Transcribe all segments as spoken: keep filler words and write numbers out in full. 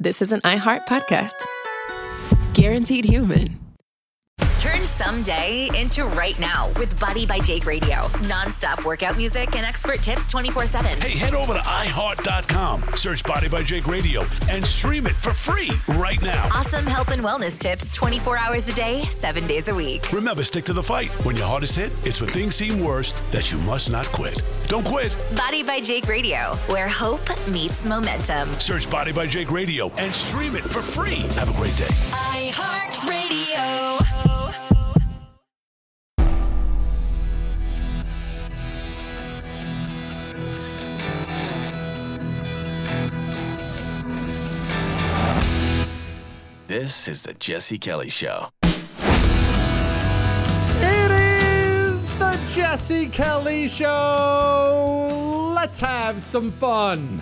this is an iHeart podcast. Guaranteed human. Turn someday into right now with Body by Jake Radio. Non-stop workout music and expert tips twenty-four seven. Hey, head over to i heart dot com, search Body by Jake Radio, and stream it for free right now. Awesome health and wellness tips twenty-four hours a day, seven days a week. Remember, stick to the fight. When your hardest hit, it's when things seem worst that you must not quit. Don't quit. Body by Jake Radio, where hope meets momentum. Search Body by Jake Radio and stream it for free. Have a great day. iHeart Radio. This is the Jesse Kelly Show. It is the Jesse Kelly Show. Let's have some fun.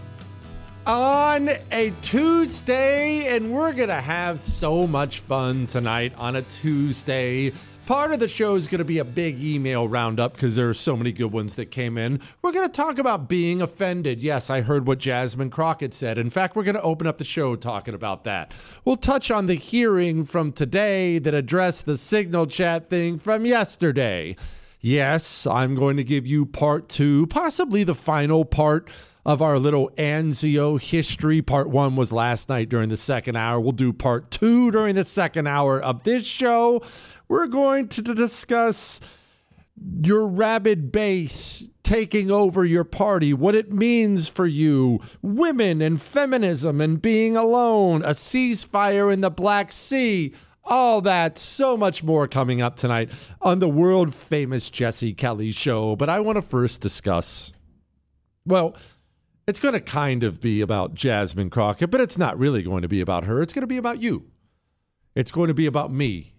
On a Tuesday, and we're going to have so much fun tonight on a Tuesday. Part of the show is going to be a big email roundup because there are so many good ones that came in. We're going to talk about being offended. Yes, I heard what Jasmine Crockett said. In fact, we're going to open up the show talking about that. We'll touch on the hearing from today that addressed the Signal chat thing from yesterday. Yes, I'm going to give you part two, possibly the final part of our little Anzio history. Part one was last night during the second hour. We'll do part two during the second hour of this show. We're going to discuss your rabid base taking over your party, what it means for you, women and feminism and being alone, a ceasefire in the Black Sea, all that, so much more coming up tonight on the world famous Jesse Kelly Show. But I want to first discuss, well, it's going to kind of be about Jasmine Crockett, but it's not really going to be about her. It's going to be about you. It's going to be about me.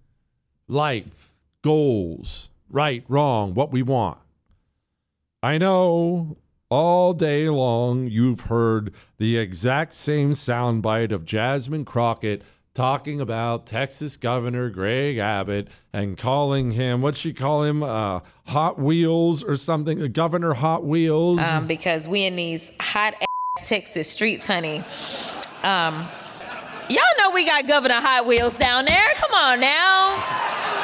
Life, goals, right, wrong, what we want. I know all day long you've heard the exact same soundbite of Jasmine Crockett talking about Texas Governor Greg Abbott and calling him, what'd she call him, uh, Hot Wheels or something, Governor Hot Wheels? Um, because we in these hot ass Texas streets, honey. Um, y'all know we got Governor Hot Wheels down there. Come on now.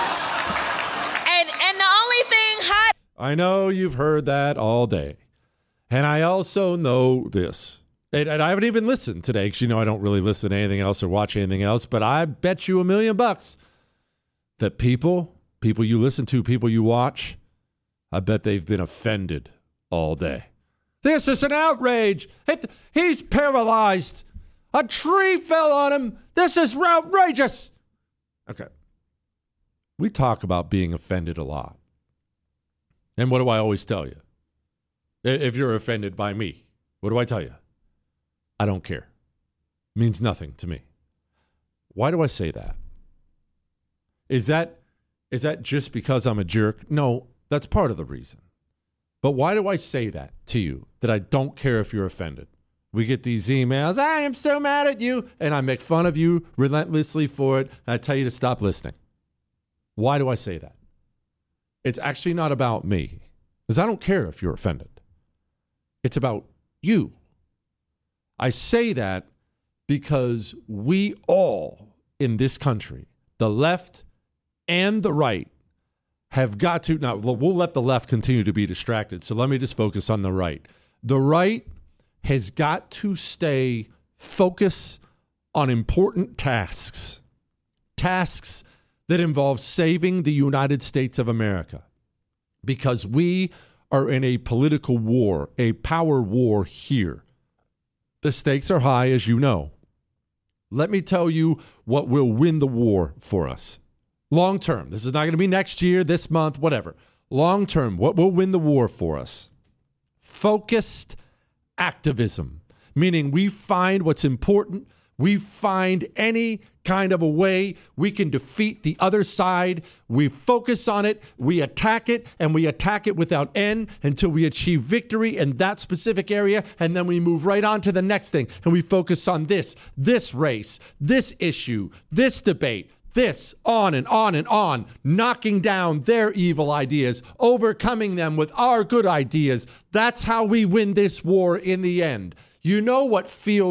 And and the only thing hot. I know you've heard that all day. And I also know this. And, and I haven't even listened today because, you know, I don't really listen to anything else or watch anything else. But I bet you a million bucks that people, people you listen to, people you watch, I bet they've been offended all day. This is an outrage. He's paralyzed. A tree fell on him. This is outrageous. Okay. We talk about being offended a lot. And what do I always tell you? If you're offended by me, what do I tell you? I don't care. It means nothing to me. Why do I say that? Is that is that just because I'm a jerk? No, that's part of the reason. But why do I say that to you, that I don't care if you're offended? We get these emails, I am so mad at you, and I make fun of you relentlessly for it, and I tell you to stop listening. Why do I say that? It's actually not about me, because I don't care if you're offended. It's about you. I say that because we all in this country, the left and the right, have got to, now we'll let the left continue to be distracted, so let me just focus on the right. The right has got to stay focused on important tasks, tasks that involve saving the United States of America, because we are in a political war, a power war here. The stakes are high, as you know. Let me tell you what will win the war for us. Long term, this is not going to be next year, this month, whatever. Long term, what will win the war for us? Focused activism, meaning we find what's important. We find any kind of a way we can defeat the other side. We focus on it, we attack it, and we attack it without end until we achieve victory in that specific area. And then we move right on to the next thing. And we focus on this, this race, this issue, this debate, this, on and on and on, knocking down their evil ideas, overcoming them with our good ideas. That's how we win this war in the end. You know what feels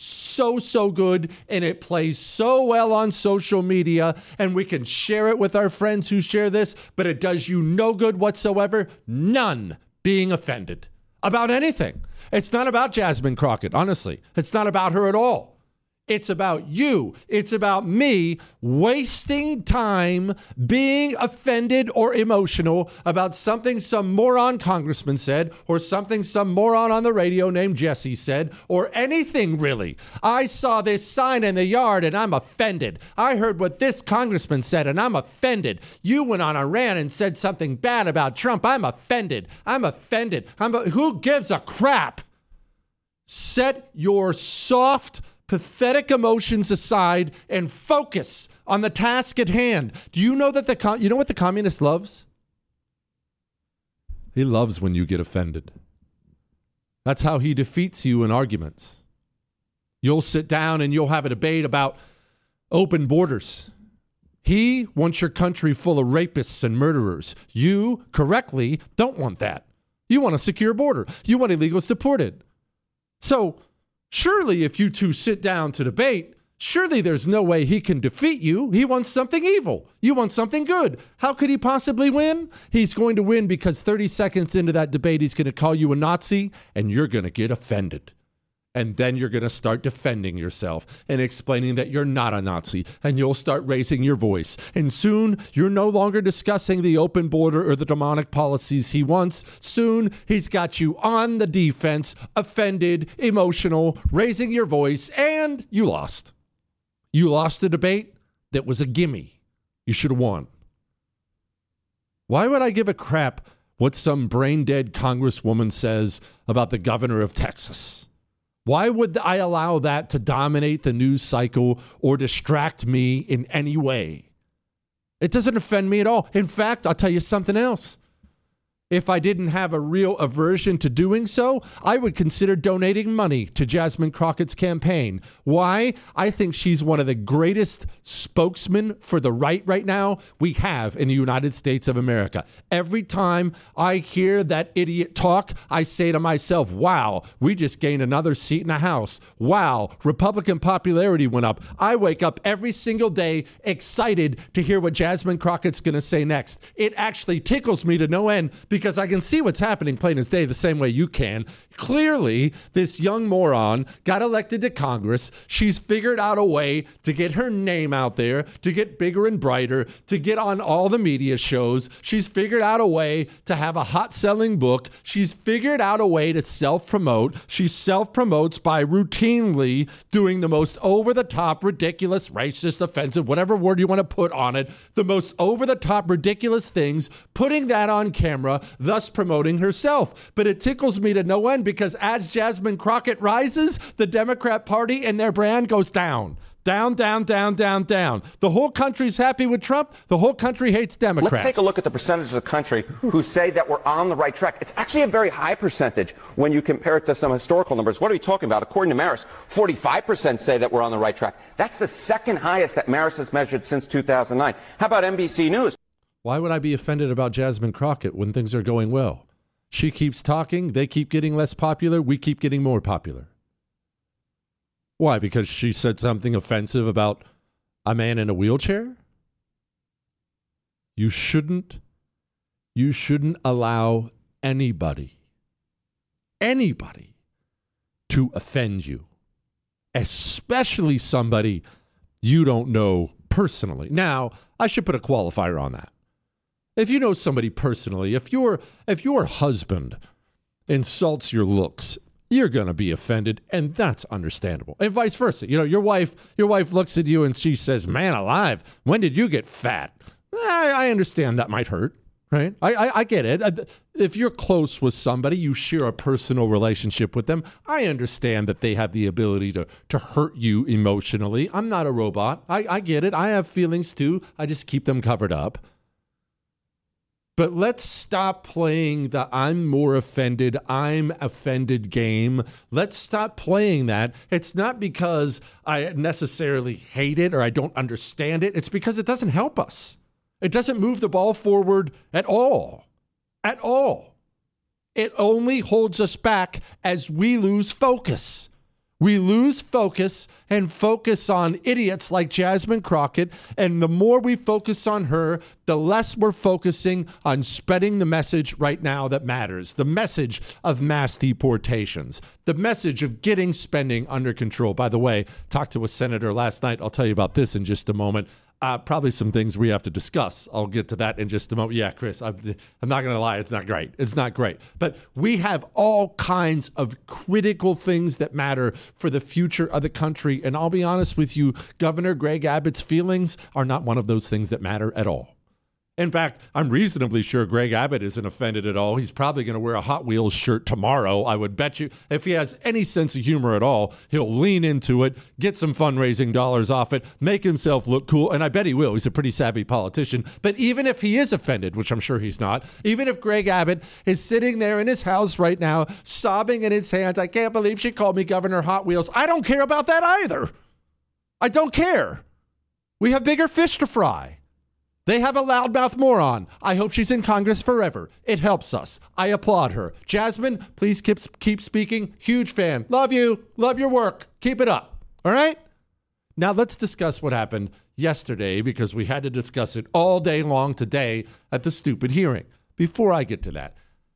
so, so good, and it plays so well on social media, and we can share it with our friends who share this, but it does you no good whatsoever. None being offended about anything. It's not about Jasmine Crockett, honestly. It's not about her at all. It's about you. It's about me wasting time being offended or emotional about something some moron congressman said, or something some moron on the radio named Jesse said, or anything really. I saw this sign in the yard and I'm offended. I heard what this congressman said and I'm offended. You went on a rant and said something bad about Trump. I'm offended. I'm offended. I'm a- who gives a crap? Set your soft, pathetic emotions aside and focus on the task at hand. Do you know that the com- you know what the communist loves? He loves when you get offended. That's how he defeats you in arguments. You'll sit down and you'll have a debate about open borders. He wants your country full of rapists and murderers. You, correctly, don't want that. You want a secure border. You want illegals deported. So, surely if you two sit down to debate, surely there's no way he can defeat you. He wants something evil. You want something good. How could he possibly win? He's going to win because thirty seconds into that debate, he's going to call you a Nazi and you're going to get offended. And then you're going to start defending yourself and explaining that you're not a Nazi, and you'll start raising your voice. And soon you're no longer discussing the open border or the demonic policies he wants. Soon he's got you on the defense, offended, emotional, raising your voice, and you lost. You lost a debate that was a gimme. You should have won. Why would I give a crap what some brain-dead congresswoman says about the governor of Texas? Why would I allow that to dominate the news cycle or distract me in any way? It doesn't offend me at all. In fact, I'll tell you something else. If I didn't have a real aversion to doing so, I would consider donating money to Jasmine Crockett's campaign. Why? I think she's one of the greatest spokesmen for the right right now we have in the United States of America. Every time I hear that idiot talk, I say to myself, wow, we just gained another seat in the House. Wow, Republican popularity went up. I wake up every single day excited to hear what Jasmine Crockett's going to say next. It actually tickles me to no end because Because I can see what's happening plain as day the same way you can. Clearly, this young moron got elected to Congress. She's figured out a way to get her name out there, to get bigger and brighter, to get on all the media shows. She's figured out a way to have a hot-selling book. She's figured out a way to self-promote. She self-promotes by routinely doing the most over-the-top, ridiculous, racist, offensive, whatever word you want to put on it, the most over-the-top, ridiculous things, putting that on camera, thus promoting herself. But it tickles me to no end because as Jasmine Crockett rises, the Democrat Party and their brand goes down. Down, down, down, down, down. The whole country's happy with Trump. The whole country hates Democrats. Let's take a look at the percentage of the country who say that we're on the right track. It's actually a very high percentage when you compare it to some historical numbers. What are we talking about? According to Marist, forty-five percent say that we're on the right track. That's the second highest that Marist has measured since two thousand nine. How about N B C News? Why would I be offended about Jasmine Crockett when things are going well? She keeps talking, they keep getting less popular, we keep getting more popular. Why? Because she said something offensive about a man in a wheelchair? You shouldn't, you shouldn't allow anybody, anybody to offend you, especially somebody you don't know personally. Now, I should put a qualifier on that. If you know somebody personally, if your if your husband insults your looks, you're going to be offended, and that's understandable. And vice versa. You know, your wife your wife looks at you and she says, "Man alive, when did you get fat?" I, I understand that might hurt, right? I, I I get it. If you're close with somebody, you share a personal relationship with them, I understand that they have the ability to to hurt you emotionally. I'm not a robot. I, I get it. I have feelings too. I just keep them covered up. But let's stop playing the I'm more offended, I'm offended game. Let's stop playing that. It's not because I necessarily hate it or I don't understand it. It's because it doesn't help us. It doesn't move the ball forward at all. At all. It only holds us back as we lose focus. We lose focus and focus on idiots like Jasmine Crockett. And the more we focus on her, the less we're focusing on spreading the message right now that matters. The message of mass deportations. The message of getting spending under control. By the way, talked to a senator last night. I'll tell you about this in just a moment. Uh, probably some things we have to discuss. I'll get to that in just a moment. Yeah, Chris, I've, I'm not going to lie. It's not great. It's not great. But we have all kinds of critical things that matter for the future of the country. And I'll be honest with you, Governor Greg Abbott's feelings are not one of those things that matter at all. In fact, I'm reasonably sure Greg Abbott isn't offended at all. He's probably going to wear a Hot Wheels shirt tomorrow. I would bet you if he has any sense of humor at all, he'll lean into it, get some fundraising dollars off it, make himself look cool. And I bet he will. He's a pretty savvy politician. But even if he is offended, which I'm sure he's not, even if Greg Abbott is sitting there in his house right now, sobbing in his hands, I can't believe she called me Governor Hot Wheels. I don't care about that either. I don't care. We have bigger fish to fry. They have a loudmouth moron. I hope she's in Congress forever. It helps us. I applaud her. Jasmine, please keep, keep speaking. Huge fan. Love you. Love your work. Keep it up. All right? Now let's discuss what happened yesterday because we had to discuss it all day long today at the stupid hearing. Before I get to that,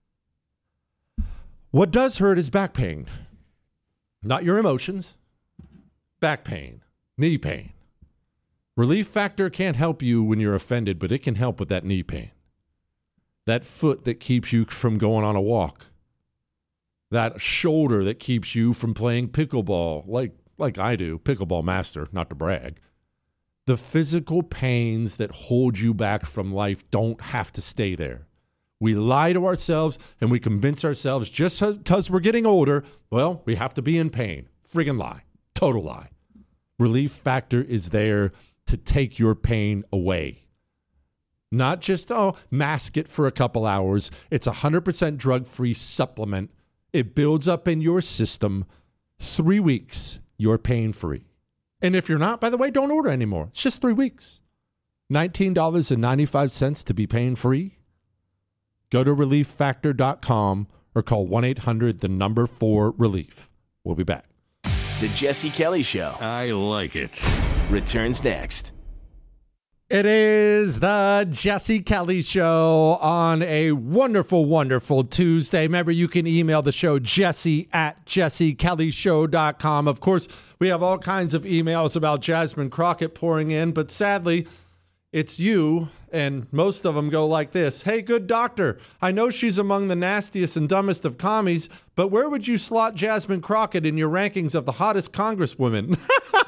what does hurt is back pain. Not your emotions. Back pain. Knee pain. Relief Factor can't help you when you're offended, but it can help with that knee pain. That foot that keeps you from going on a walk. That shoulder that keeps you from playing pickleball, like, like I do, pickleball master, not to brag. The physical pains that hold you back from life don't have to stay there. We lie to ourselves and we convince ourselves just because we're getting older, well, we have to be in pain. Friggin' lie. Total lie. Relief Factor is there to take your pain away. Not just, oh, mask it for a couple hours. It's a one hundred percent drug-free supplement. It builds up in your system. Three weeks, you're pain-free. And if you're not, by the way, don't order anymore. It's just three weeks. nineteen dollars and ninety-five cents to be pain-free. Go to relief factor dot com or call one eight hundred the number four relief. We'll be back. The Jesse Kelly Show I like it. returns next. It is the Jesse Kelly Show on a wonderful, wonderful Tuesday. Remember, you can email the show, jesse at jesse kelly show dot com. Of course, we have all kinds of emails about Jasmine Crockett pouring in, but sadly, it's you, and most of them go like this. Hey, good doctor, I know she's among the nastiest and dumbest of commies, but where would you slot Jasmine Crockett in your rankings of the hottest congresswomen?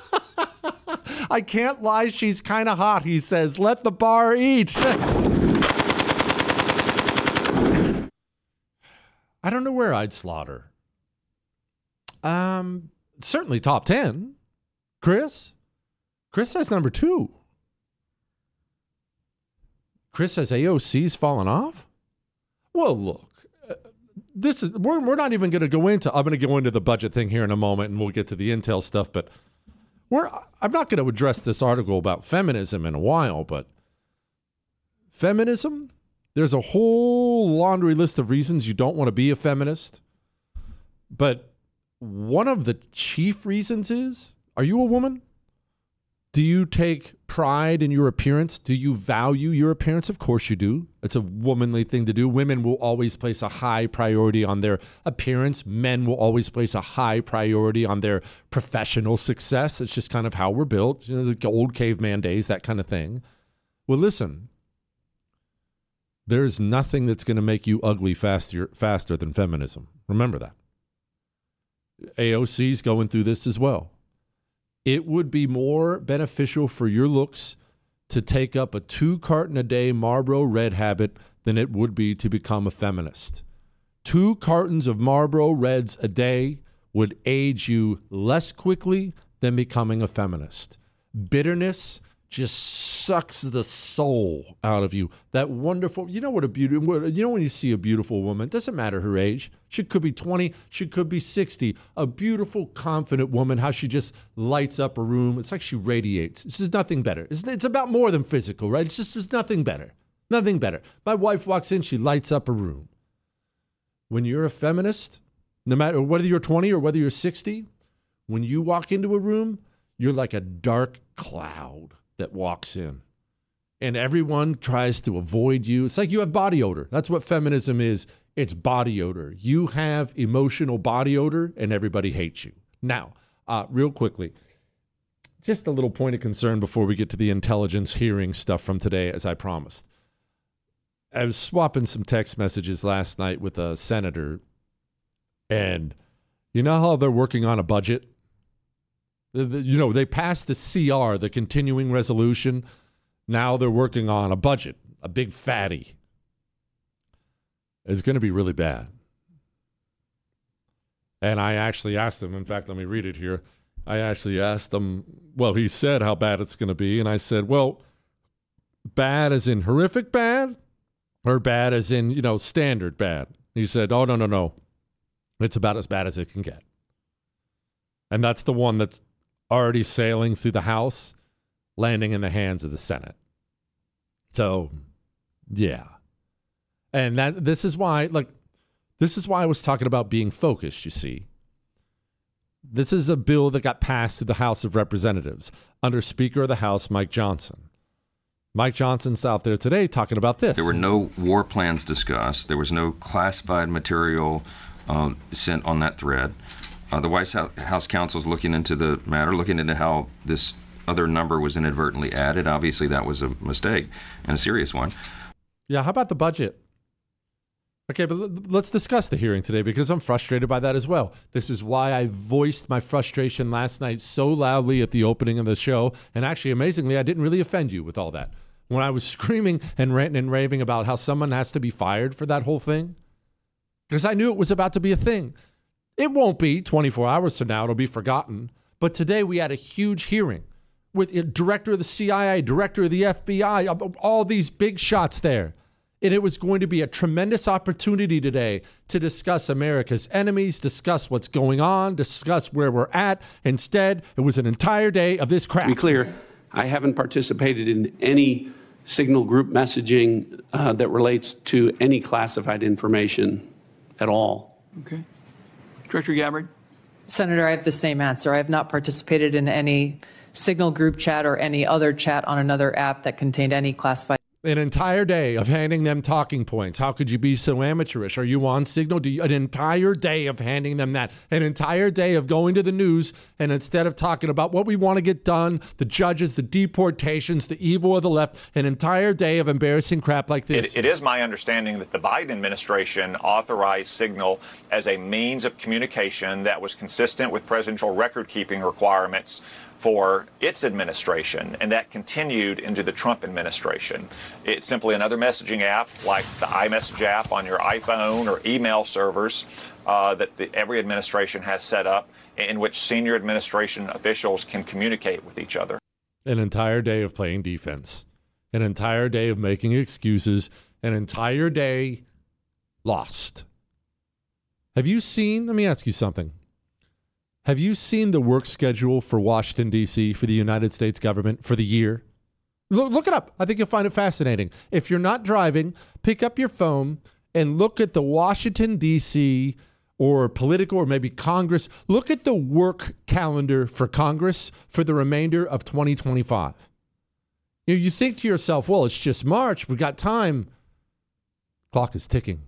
I can't lie, she's kind of hot, he says. Let the bar eat. I don't know where I'd slot her. Um, certainly top ten. Chris? Chris says number two. Chris says A O C's fallen off? Well, look, uh, this is we're, we're not even going to go into, I'm going to go into the budget thing here in a moment and we'll get to the Intel stuff, but we're, I'm not going to address this article about feminism in a while, but feminism, there's a whole laundry list of reasons you don't want to be a feminist. But one of the chief reasons is, are you a woman? Do you take pride in your appearance? Do you value your appearance? Of course you do. It's a womanly thing to do. Women will always place a high priority on their appearance. Men will always place a high priority on their professional success. It's just kind of how we're built. You know, the old caveman days, that kind of thing. Well, listen, there's nothing that's going to make you ugly faster, faster than feminism. Remember that. A O C's going through this as well. It would be more beneficial for your looks to take up a two carton a day Marlboro Red habit than it would be to become a feminist. Two cartons of Marlboro Reds a day would age you less quickly than becoming a feminist. Bitterness just sucks the soul out of you. That wonderful, you know what a beautiful, you know when you see a beautiful woman, it doesn't matter her age. She could be twenty, she could be sixty. A beautiful, confident woman, how she just lights up a room. It's like she radiates. This is nothing better. It's, it's about more than physical, right? It's just there's nothing better. Nothing better. My wife walks in, she lights up a room. When you're a feminist, no matter whether you're twenty or whether you're sixty, When you walk into a room, you're like a dark cloud that walks in. And everyone tries to avoid you. It's like you have body odor. That's what feminism is. It's body odor. You have emotional body odor, and everybody hates you. Now, uh, real quickly, just a little point of concern before we get to the intelligence hearing stuff from today, as I promised. I was swapping some text messages last night with a senator, and you know how they're working on a budget? The, the, you know, they passed the C R, the continuing resolution. Now they're working on a budget, a big fatty. It's going to be really bad. And I actually asked him, in fact, let me read it here. I actually asked him, well, he said how bad it's going to be. And I said, well, bad as in horrific bad or bad as in, you know, standard bad? He said, oh, no, no, no. It's about as bad as it can get. And that's the one that's already sailing through the House, landing in the hands of the Senate. So, yeah. And that this is why, like, this is why I was talking about being focused, you see. This is a bill that got passed through the House of Representatives under Speaker of the House, Mike Johnson. Mike Johnson's out there today talking about this. There were no war plans discussed. There was no classified material uh, sent on that thread. Uh, the White House counsel is looking into the matter, looking into how this other number was inadvertently added. Obviously, that was a mistake and a serious one. Yeah, how about the budget? Okay, but let's discuss the hearing today because I'm frustrated by that as well. This is why I voiced my frustration last night so loudly at the opening of the show. And actually, amazingly, I didn't really offend you with all that. When I was screaming and ranting and raving about how someone has to be fired for that whole thing, because I knew it was about to be a thing. It won't be twenty-four hours from now. It'll be forgotten. But today we had a huge hearing with the director of the C I A, director of the F B I, all these big shots there. And it was going to be a tremendous opportunity today to discuss America's enemies, discuss what's going on, discuss where we're at. Instead, it was an entire day of this crap. To be clear, I haven't participated in any signal group messaging uh, that relates to any classified information at all. Okay. Director Gabbard. Senator, I have the same answer. I have not participated in any signal group chat or any other chat on another app that contained any classified. An entire day of handing them talking points. How could you be so amateurish? Are you on Signal? Do you, an entire day of handing them that. An entire day of going to the news and instead of talking about what we want to get done, the judges, the deportations, the evil of the left, an entire day of embarrassing crap like this. It, it is my understanding that the Biden administration authorized Signal as a means of communication that was consistent with presidential record-keeping requirements for its administration, and that continued into the Trump administration. It's simply another messaging app like the iMessage app on your iPhone or email servers uh, that the, every administration has set up in which senior administration officials can communicate with each other. An entire day of playing defense, an entire day of making excuses, an entire day lost. Have you seen, let me ask you something. Have you seen the work schedule for Washington, D C, for the United States government for the year? Look, look it up. I think you'll find it fascinating. If you're not driving, pick up your phone and look at the Washington, D C, or political, or maybe Congress. Look at the work calendar for Congress for the remainder of twenty twenty-five. You know, you think to yourself, well, it's just March. We got time. Clock is ticking.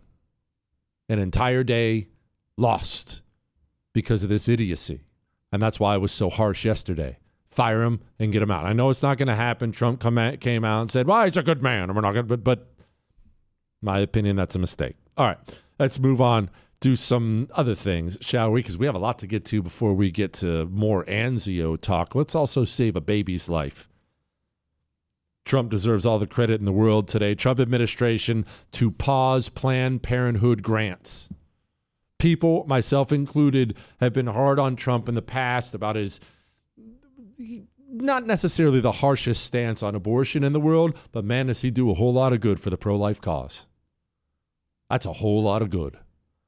An entire day lost because of this idiocy. And that's why I was so harsh yesterday. Fire him and get him out. I know it's not going to happen. Trump come out, came out and said, well, he's a good man. And we're not going to, but, but my opinion, that's a mistake. All right, let's move on. Do some other things, shall we? Because we have a lot to get to before we get to more Anzio talk. Let's also save a baby's life. Trump deserves all the credit in the world today. Trump administration to pause Planned Parenthood grants. People, myself included, have been hard on Trump in the past about his not necessarily the harshest stance on abortion in the world, but man, does he do a whole lot of good for the pro-life cause. That's a whole lot of good.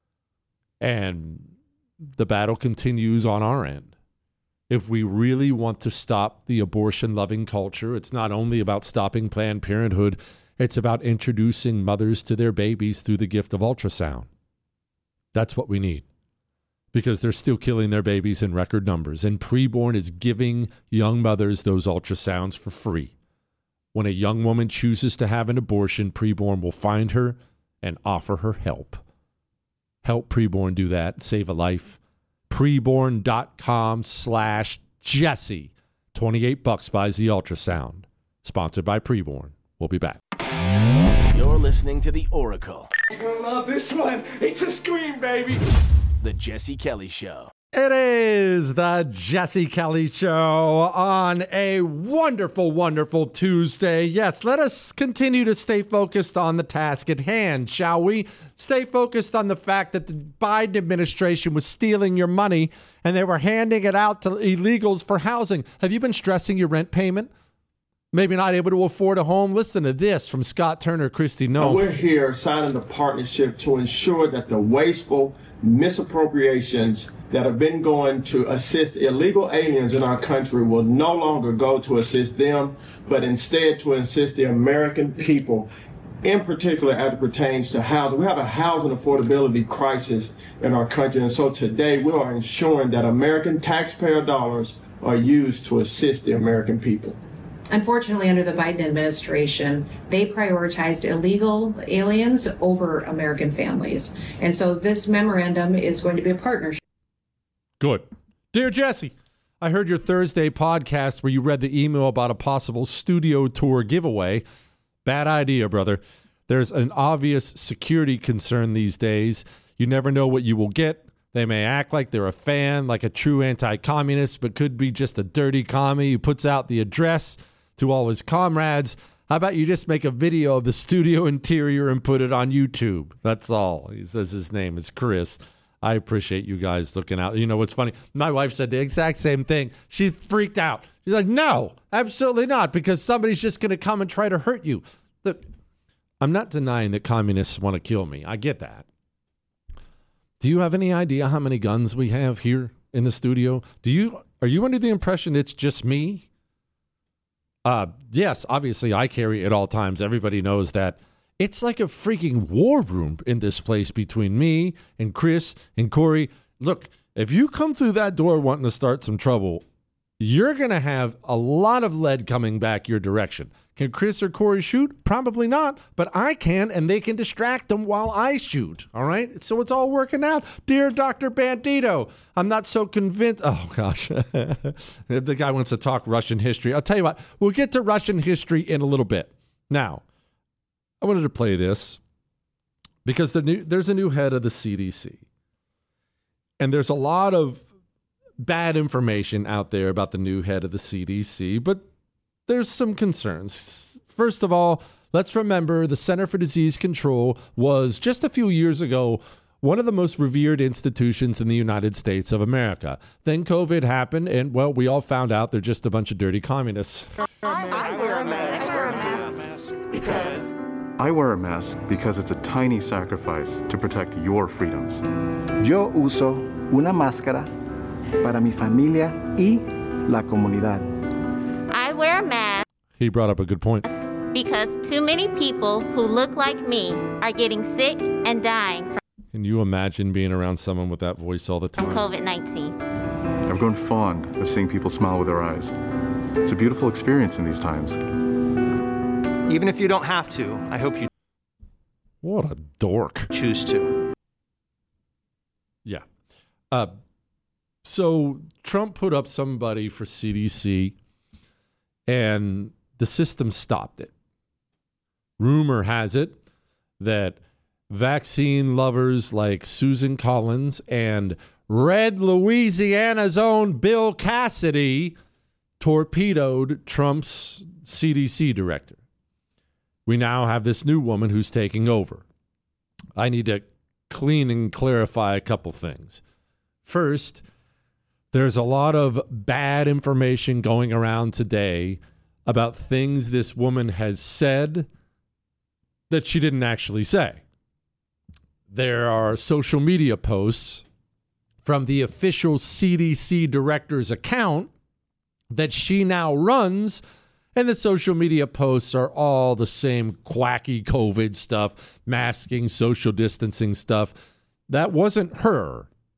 And the battle continues on our end. If we really want to stop the abortion-loving culture, it's not only about stopping Planned Parenthood, it's about introducing mothers to their babies through the gift of ultrasound. That's what we need. because they're still killing their babies in record numbers. And Preborn is giving young mothers those ultrasounds for free. When a young woman chooses to have an abortion, Preborn will find her and offer her help. Help Preborn do that. Save a life. Preborn.com slash Jesse. twenty-eight bucks buys the ultrasound. Sponsored by Preborn. We'll be back. You're listening to The Oracle. You're gonna love this one. It's a scream, baby. The Jesse Kelly Show. It is the Jesse Kelly Show on a wonderful, wonderful Tuesday. Yes, let us continue to stay focused on the task at hand, shall we? Stay focused on the fact that the Biden administration was stealing your money and they were handing it out to illegals for housing. Have you been stressing your rent payment? Maybe not able to afford a home? Listen to this from Scott Turner, Christy Noem. We're here signing the partnership to ensure that the wasteful misappropriations that have been going to assist illegal aliens in our country will no longer go to assist them, but instead to assist the American people, in particular as it pertains to housing. We have a housing affordability crisis in our country, and so today we are ensuring that American taxpayer dollars are used to assist the American people. Unfortunately, under the Biden administration, they prioritized illegal aliens over American families. And so this memorandum is going to be a partnership. Good. Dear Jesse, I heard your Thursday podcast where you read the email about a possible studio tour giveaway. Bad idea, brother. There's an obvious security concern these days. You never know what you will get. They may act like they're a fan, like a true anti-communist, but could be just a dirty commie who puts out the address to all his comrades. How about you just make a video of the studio interior and put it on YouTube? That's all. He says his name is Chris. I appreciate you guys looking out. You know what's funny? My wife said the exact same thing. She freaked out. She's like, no, absolutely not, because somebody's just going to come and try to hurt you. Look, I'm not denying that communists want to kill me. I get that. Do you have any idea how many guns we have here in the studio? Do you? Are you under the impression it's just me? Uh, yes, obviously I carry at all times. Everybody knows that. It's like a freaking war room in this place between me and Chris and Corey. Look, if you come through that door wanting to start some trouble, you're going to have a lot of lead coming back your direction. Can Chris or Corey shoot? Probably not, but I can, and they can distract them while I shoot, all right? So it's all working out. Dear Doctor Bandito, I'm not so convinced. Oh, gosh. The guy wants to talk Russian history. I'll tell you what, we'll get to Russian history in a little bit. Now, I wanted to play this because the new, there's a new head of the C D C, and there's a lot of bad information out there about the new head of the C D C, but there's some concerns. First of all, let's remember the Center for Disease Control was just a few years ago one of the most revered institutions in the United States of America. Then COVID happened, and, well, we all found out they're just a bunch of dirty communists. I wear a mask. I wear a mask because... I wear a mask because it's a tiny sacrifice to protect your freedoms. Yo uso una máscara para mi familia y la comunidad. I wear a mask. He brought up a good point. Because too many people who look like me are getting sick and dying from Can you imagine being around someone with that voice all the time? COVID nineteen. I've grown fond of seeing people smile with their eyes. It's a beautiful experience in these times. Even if you don't have to, I hope you... What a dork. ...choose to. Yeah. Uh, so Trump put up somebody for C D C, and the system stopped it. Rumor has it that vaccine lovers like Susan Collins and Red Louisiana's own Bill Cassidy torpedoed Trump's C D C director. We now have this new woman who's taking over. I need to clean and clarify a couple things. First, there's a lot of bad information going around today about things this woman has said that she didn't actually say. There are social media posts from the official C D C director's account that she now runs, and the social media posts are all the same quacky COVID stuff, masking, social distancing stuff. That wasn't her.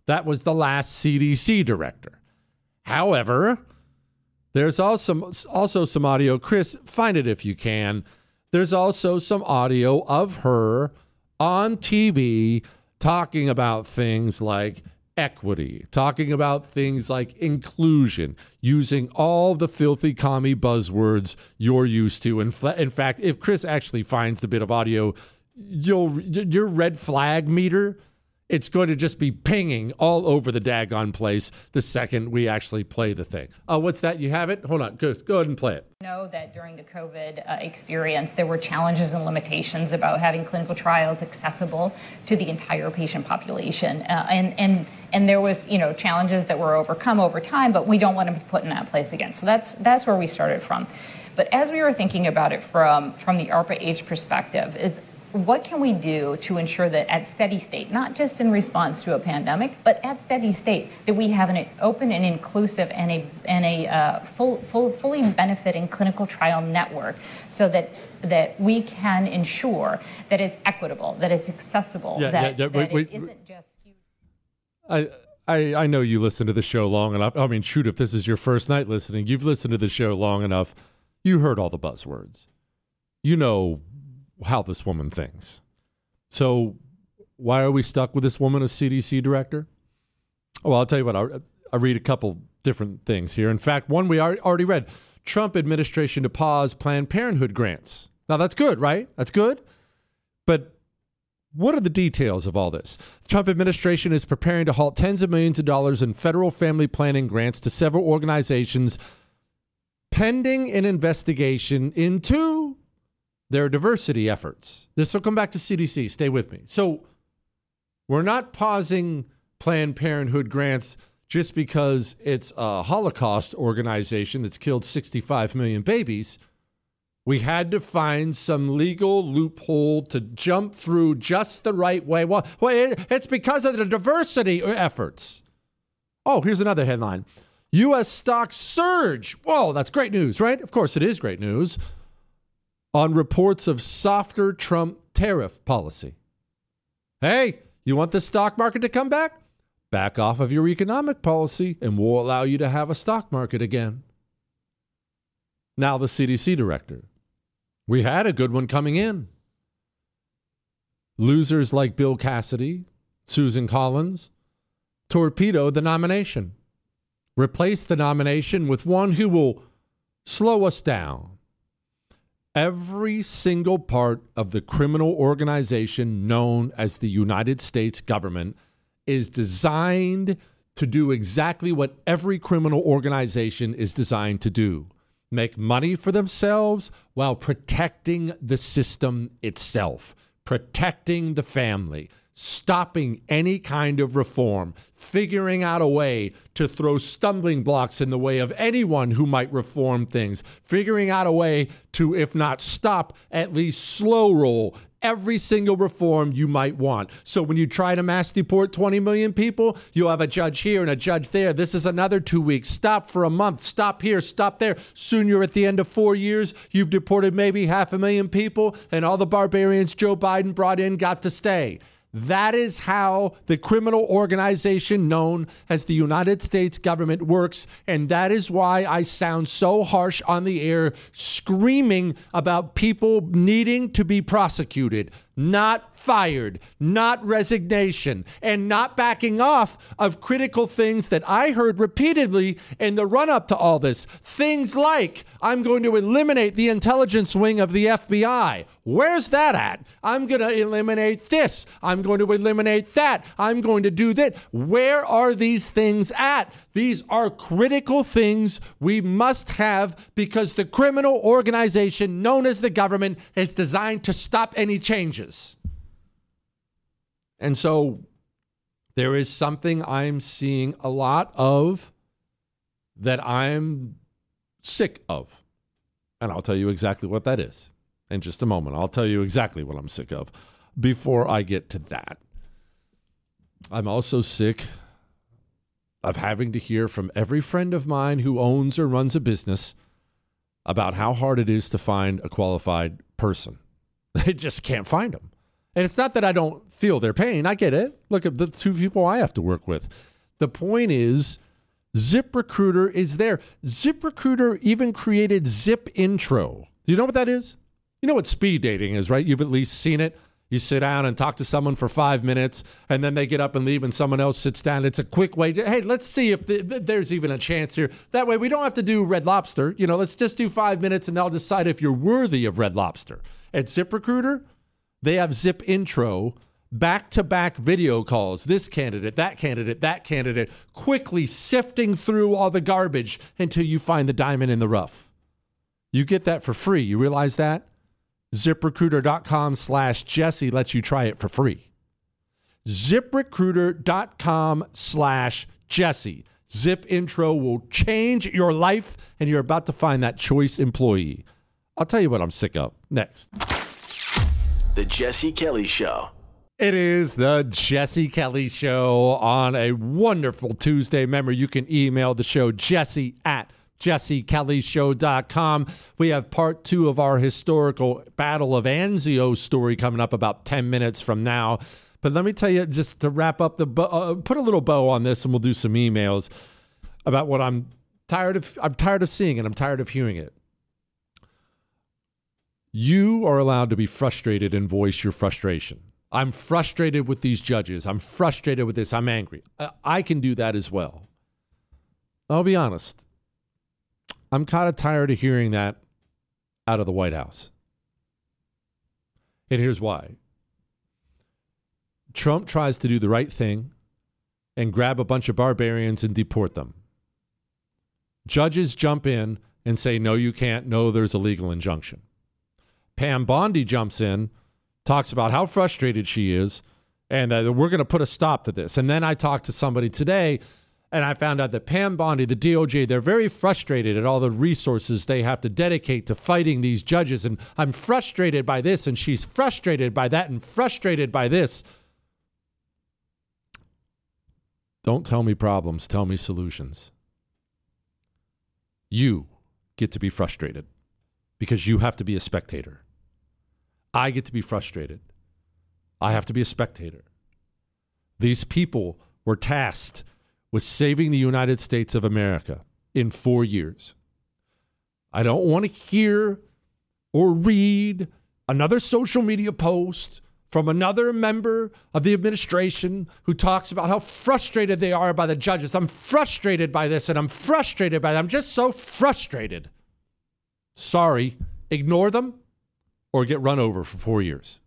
That was the last C D C director. However, there's also, also some audio. Chris, find it if you can. There's also some audio of her on T V talking about things like equity, talking about things like inclusion, using all the filthy commie buzzwords you're used to. In, fa- in fact, if Chris actually finds the bit of audio, you'll your red flag meter, it's going to just be pinging all over the daggone place the second we actually play the thing. Oh, what's that? You have it? Hold on. Go, go ahead and play it. Know that during the COVID uh, experience, there were challenges and limitations about having clinical trials accessible to the entire patient population. Uh, and, and, and there was, you know, challenges that were overcome over time, but we don't want to be put in that place again. So that's, that's where we started from. But as we were thinking about it from, from the ARPA-H perspective, is what can we do to ensure that at steady state, not just in response to a pandemic, but at steady state, that we have an open and inclusive and a and a uh, full, full, fully benefiting clinical trial network, so that that we can ensure that it's equitable, that it's accessible, yeah, that, yeah, yeah, that wait, it wait, isn't just. I, I I know you listen to the show long enough. I mean, shoot, if this is your first night listening, you've listened to the show long enough. You heard all the buzzwords. You know how this woman thinks. So why are we stuck with this woman as C D C director? Well, I'll tell you what, I'll, I'll read a couple different things here. In fact, one we already read, Trump administration to pause Planned Parenthood grants. Now that's good, right? That's good. But what are the details of all this? The Trump administration is preparing to halt tens of millions of dollars in federal family planning grants to several organizations pending an investigation into their diversity efforts. This will come back to C D C. Stay with me. So we're not pausing Planned Parenthood grants just because it's a Holocaust organization that's killed sixty-five million babies. We had to find some legal loophole to jump through just the right way. Well, well it's because of the diversity efforts. Oh, here's another headline. U S stocks surge. Whoa, that's great news, right? Of course, it is great news. On reports of softer Trump tariff policy. Hey, you want the stock market to come back? Back off of your economic policy and we'll allow you to have a stock market again. Now the C D C director. We had a good one coming in. Losers like Bill Cassidy, Susan Collins, torpedo the nomination. Replace the nomination with one who will slow us down. Every single part of the criminal organization known as the United States government is designed to do exactly what every criminal organization is designed to do. Make money for themselves while protecting the system itself, protecting the family, stopping any kind of reform, figuring out a way to throw stumbling blocks in the way of anyone who might reform things, figuring out a way to, if not stop, at least slow roll every single reform you might want. So when you try to mass deport twenty million people, you'll have a judge here and a judge there. This is another two weeks. Stop for a month. Stop here. Stop there. Soon you're at the end of four years. You've deported maybe half a million people, and all the barbarians Joe Biden brought in got to stay. That is how the criminal organization known as the United States government works, and that is why I sound so harsh on the air, screaming about people needing to be prosecuted, not fired, not resignation, and not backing off of critical things that I heard repeatedly in the run-up to all this. Things like, I'm going to eliminate the intelligence wing of the F B I. Where's that at? I'm going to eliminate this. I'm going to eliminate that. I'm going to do that. Where are these things at? These are critical things we must have because the criminal organization known as the government is designed to stop any changes. And so there is something I'm seeing a lot of that I'm sick of. And I'll tell you exactly what that is in just a moment. I'll tell you exactly what I'm sick of before I get to that. I'm also sick of having to hear from every friend of mine who owns or runs a business about how hard it is to find a qualified person. They just can't find them. And it's not that I don't feel their pain. I get it. Look at the two people I have to work with. The point is, ZipRecruiter is there. ZipRecruiter even created Zip Intro. Do you know what that is? You know what speed dating is, right? You've at least seen it. You sit down and talk to someone for five minutes, and then they get up and leave, and someone else sits down. It's a quick way to, hey, let's see if the, there's even a chance here. That way we don't have to do Red Lobster. You know, let's just do five minutes, and they'll decide if you're worthy of Red Lobster. At ZipRecruiter, they have Zip Intro, back-to-back video calls, this candidate, that candidate, that candidate, quickly sifting through all the garbage until you find the diamond in the rough. You get that for free. You realize that? ZipRecruiter.com slash Jesse lets you try it for free. ZipRecruiter.com slash Jesse. Zip Intro will change your life, and you're about to find that choice employee. I'll tell you what I'm sick of. Next. The Jesse Kelly Show. It is the Jesse Kelly Show on a wonderful Tuesday. Remember, you can email the show, Jesse at jesse kelly show dot com. We have part two of our historical Battle of Anzio story coming up about ten minutes from now. But let me tell you, just to wrap up, the uh, put a little bow on this, and we'll do some emails about what I'm tired of. I'm tired of seeing it. I'm tired of hearing it. You are allowed to be frustrated and voice your frustration. I'm frustrated with these judges. I'm frustrated with this. I'm angry. I can do that as well. I'll be honest. I'm kind of tired of hearing that out of the White House. And here's why. Trump tries to do the right thing and grab a bunch of barbarians and deport them. Judges jump in and say, no, you can't. No, there's a legal injunction. Pam Bondi jumps in, talks about how frustrated she is, and that we're going to put a stop to this. And then I talked to somebody today, and I found out that Pam Bondi, the D O J, they're very frustrated at all the resources they have to dedicate to fighting these judges. And I'm frustrated by this, and she's frustrated by that, and frustrated by this. Don't tell me problems. Tell me solutions. You get to be frustrated because you have to be a spectator. I get to be frustrated. I have to be a spectator. These people were tasked with saving the United States of America in four years. I don't want to hear or read another social media post from another member of the administration who talks about how frustrated they are by the judges. I'm frustrated by this, and I'm frustrated by that. I'm just so frustrated. Sorry, ignore them or get run over for four years.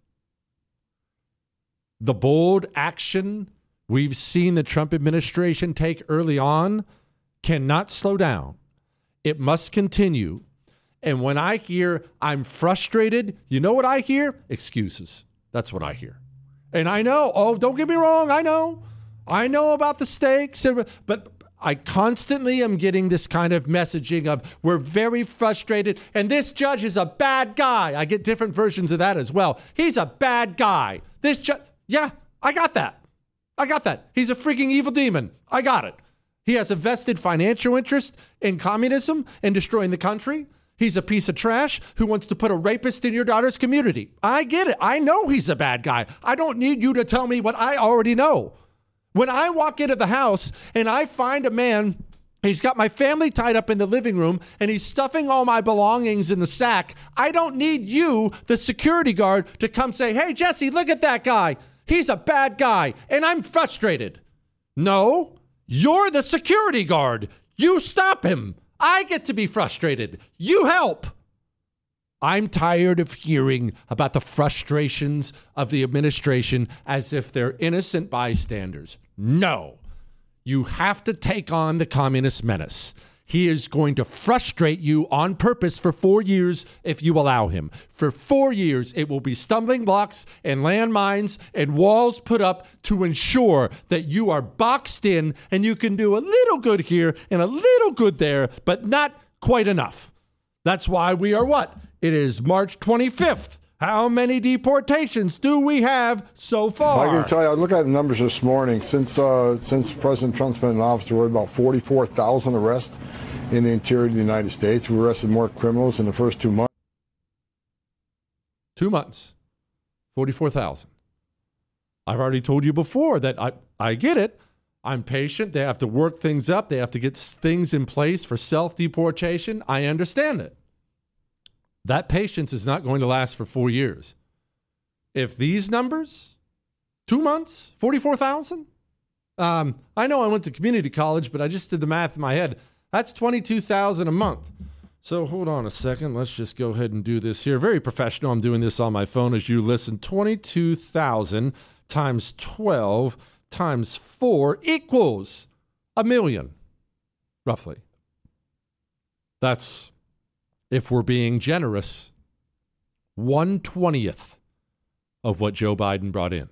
The bold action we've seen the Trump administration take early on cannot slow down. It must continue. And when I hear I'm frustrated, you know what I hear? Excuses. That's what I hear. And I know, oh, don't get me wrong, I know. I know about the stakes, but I constantly am getting this kind of messaging of we're very frustrated and this judge is a bad guy. I get different versions of that as well. He's a bad guy. This judge, yeah, I got that. I got that. He's a freaking evil demon. I got it. He has a vested financial interest in communism and destroying the country. He's a piece of trash who wants to put a rapist in your daughter's community. I get it. I know he's a bad guy. I don't need you to tell me what I already know. When I walk into the house and I find a man, he's got my family tied up in the living room and he's stuffing all my belongings in the sack, I don't need you, the security guard, to come say, hey, Jesse, look at that guy. He's a bad guy and I'm frustrated. No, you're the security guard. You stop him. I get to be frustrated. You help. I'm tired of hearing about the frustrations of the administration as if they're innocent bystanders. No, you have to take on the communist menace. He is going to frustrate you on purpose for four years if you allow him. For four years, it will be stumbling blocks and landmines and walls put up to ensure that you are boxed in and you can do a little good here and a little good there, but not quite enough. That's why we are what? It is March twenty-fifth. How many deportations do we have so far? I can tell you, I look at the numbers this morning. Since uh, since President Trump's been in office, we're at about forty-four thousand arrests in the interior of the United States. We arrested more criminals in the first two months. Two months, forty-four thousand. I've already told you before that I, I get it. I'm patient. They have to work things up. They have to get things in place for self-deportation. I understand it. That patience is not going to last for four years. If these numbers, two months, forty-four thousand, um, I know I went to community college, but I just did the math in my head. That's twenty-two thousand a month. So hold on a second. Let's just go ahead and do this here. Very professional. I'm doing this on my phone as you listen. twenty-two thousand times twelve times four equals a million, roughly. That's, if we're being generous, one twentieth of what Joe Biden brought in.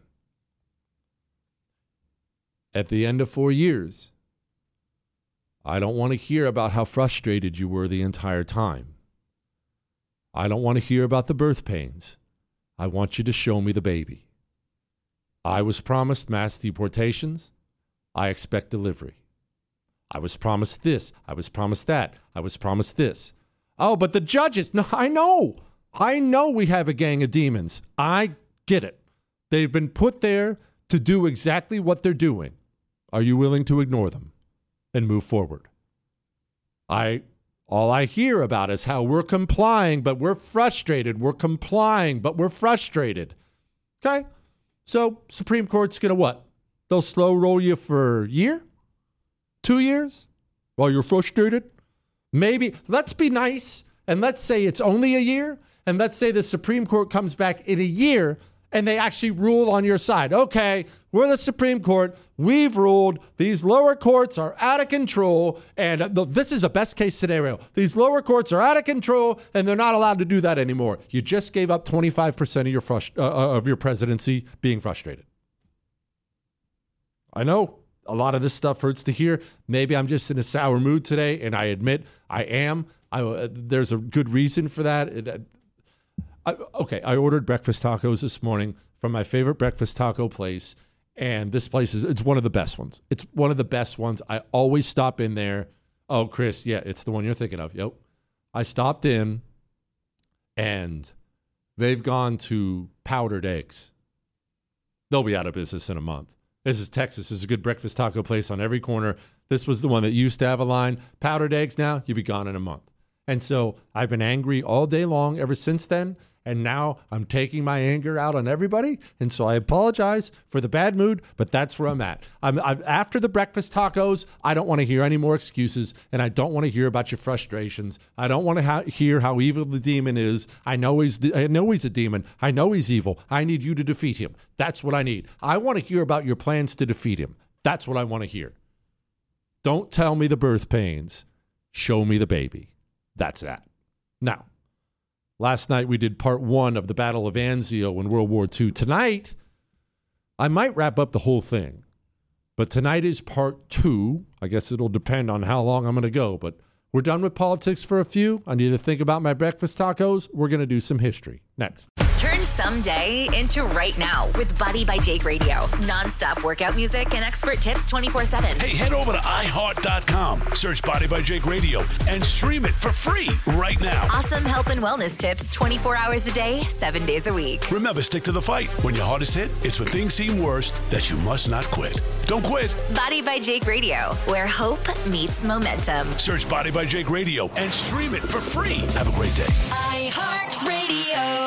At the end of four years, I don't want to hear about how frustrated you were the entire time. I don't want to hear about the birth pains. I want you to show me the baby. I was promised mass deportations. I expect delivery. I was promised this. I was promised that. I was promised this. Oh, but the judges. No, I know. I know we have a gang of demons. I get it. They've been put there to do exactly what they're doing. Are you willing to ignore them and move forward? I all I hear about is how we're complying, but we're frustrated. We're complying, but we're frustrated. Okay? So Supreme Court's going to what? They'll slow roll you for a year? Two years? While you're frustrated? Maybe. Let's be nice, and let's say it's only a year, and let's say the Supreme Court comes back in a year, and they actually rule on your side. Okay, we're the Supreme Court. We've ruled. These lower courts are out of control, and this is a best-case scenario. These lower courts are out of control, and they're not allowed to do that anymore. You just gave up twenty-five percent of your frust- uh, of your presidency being frustrated. I know a lot of this stuff hurts to hear. Maybe I'm just in a sour mood today, and I admit I am. I, uh, there's a good reason for that. It, uh, I, okay, I ordered breakfast tacos this morning from my favorite breakfast taco place, and this place is it's one of the best ones. It's one of the best ones. I always stop in there. Oh, Chris, yeah, it's the one you're thinking of. Yep. I stopped in, and they've gone to powdered eggs. They'll be out of business in a month. This is Texas. This is a good breakfast taco place on every corner. This was the one that used to have a line. Powdered eggs now, you'll be gone in a month. And so I've been angry all day long ever since then. And now I'm taking my anger out on everybody. And so I apologize for the bad mood, but that's where I'm at. I'm, I'm after the breakfast tacos. I don't want to hear any more excuses, and I don't want to hear about your frustrations. I don't want to ha- hear how evil the demon is. I know he's I know he's a demon. I know he's evil. I need you to defeat him. That's what I need. I want to hear about your plans to defeat him. That's what I want to hear. Don't tell me the birth pains. Show me the baby. That's that. Now, last night we did part one of the Battle of Anzio in World War Two. Tonight, I might wrap up the whole thing. But tonight is part two. I guess it'll depend on how long I'm going to go. But we're done with politics for a few. I need to think about my breakfast tacos. We're going to do some history. Next. Turn someday into right now with Body by Jake Radio. Non-stop workout music and expert tips twenty-four seven. Hey, head over to i heart dot com. Search Body by Jake Radio and stream it for free right now. Awesome health and wellness tips twenty-four hours a day, seven days a week. Remember, stick to the fight. When your hardest hit, it's when things seem worst that you must not quit. Don't quit. Body by Jake Radio, where hope meets momentum. Search Body by Jake Radio and stream it for free. Have a great day. iHeartRadio.